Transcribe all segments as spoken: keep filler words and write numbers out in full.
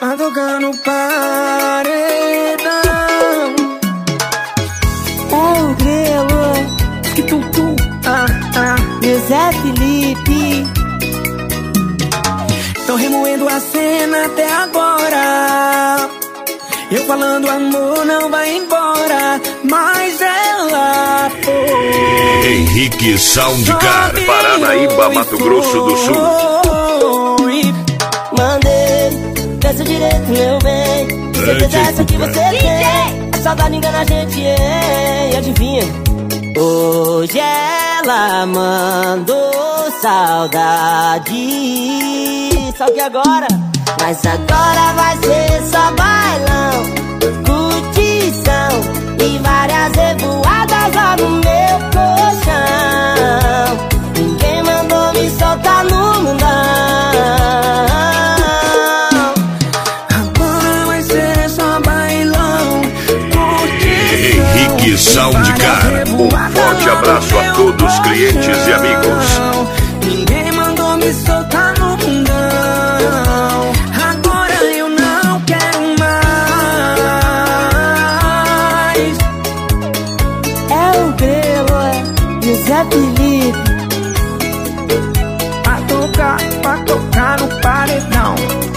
Tá tocando paredão. É o Grelo, Que tum tum, ah, ah. José Felipe. Tô remoendo a cena até agora. Eu falando amor não vai embora, mas ela foi. Henrique Soundcar, Paranaíba, Mato Grosso do Sul. Mandei, desce direito, meu bem. Certeza essa que você tem. A saudade engana a gente, hein? Adivinha? Hoje ela mandou saudade. Só que agora? Mas agora vai ser só bailão, curtição e várias revoadas lá no meu colchão. Ninguém mandou me soltar no mundão. Agora vai ser só bailão, curtição. Henrique Soundcar, um forte abraço a todos os clientes e amigos. Ninguém mandou me soltar no mundão. Agora eu não quero mais. É o Grelo, José Felipe. Pra tocar, pra tocar no paredão.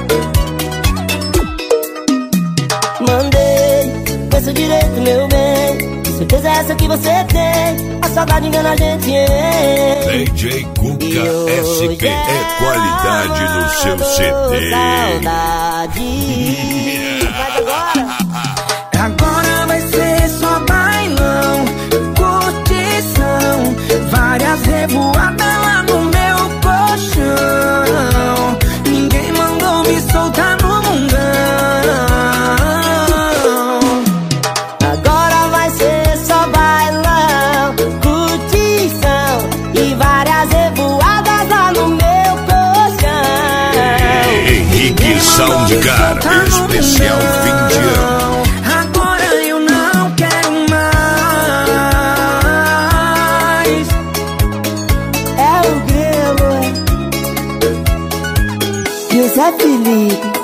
Mandei, pensa direito, meu bem. Certeza essa que você tem. A saudade engana a gente, hein? D J Cuca S P é qualidade no seu C D. Saudade. Faz agora. Agora vai ser só bailão, curtição, várias revoadas lá no meu colchão. Ninguém mandou me soltar no mundão. Agora vai ser só bailão, curtição e várias revoadas lá no meu colchão. Henrique Soundcar, especial fim de ano. Agora eu não quero mais. É o Grelo, José Felipe.